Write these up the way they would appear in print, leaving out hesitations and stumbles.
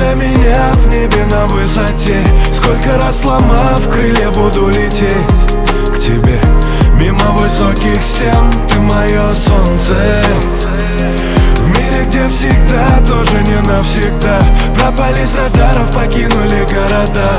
для меня в небе на высоте. Сколько раз сломав крылья, буду лететь к тебе. Мимо высоких стен, ты мое солнце. В мире, где всегда, тоже не навсегда. Пропали с радаров, покинули города.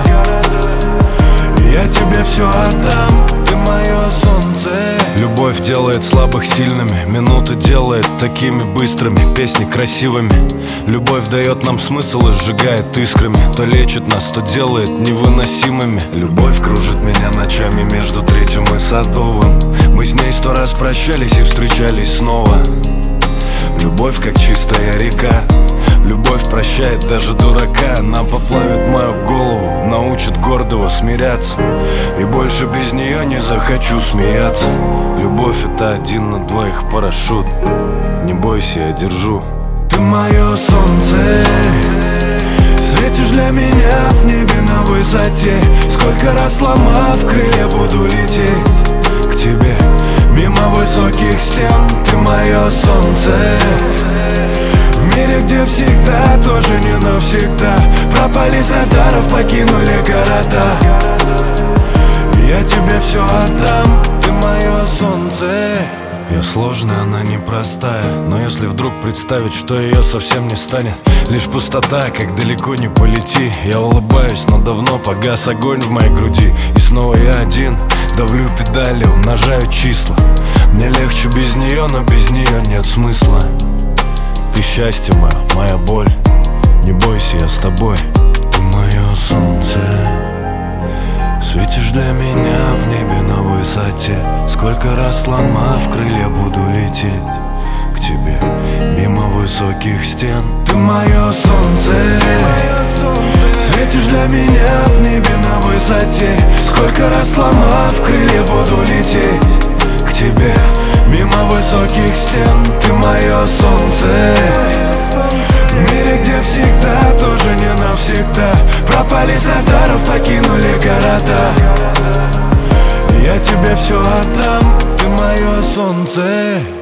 Я тебе все отдам, ты мое солнце. Любовь делает слабых сильными, минуты делает такими быстрыми, песни красивыми. Любовь дает нам смысл и сжигает искрами. То лечит нас, то делает невыносимыми. Любовь кружит меня ночами между Третьим и Садовым. Мы с ней 100 раз прощались и встречались снова. Любовь как чистая река. Любовь прощает даже дурака. Она поплавит мою голову, научит гордого смиряться. И больше без нее не захочу смеяться. Любовь — это 1 на 2 парашют. Не бойся, я держу. Ты мое солнце, светишь для меня в небе на высоте. Сколько раз сломав крылья, буду лететь к тебе. Мимо высоких стен, ты мое солнце. В мире, где всегда, тоже не навсегда. Пропали с радаров, покинули города. Я тебе все отдам, ты мое солнце. Я сложная, она непростая. Но если вдруг представить, что ее совсем не станет, лишь пустота, как далеко не полети. Я улыбаюсь, но давно погас огонь в моей груди. И снова я один, давлю педали, умножаю числа. Мне легче без нее, но без нее нет смысла. Ты счастье мое, моя боль. Не бойся, я с тобой. Ты мое солнце. Светишь для меня в небе на высоте. Сколько раз сломав крылья, буду лететь к тебе. Мимо высоких стен, ты мое солнце. Светишь для меня в небе на высоте. Сколько раз сломав крылья, буду лететь к тебе. Мимо высоких стен, ты мое солнце. В мире, где всегда, тоже не навсегда. Пропали с радаров, покинули города. Я тебе все отдам, ты мое солнце.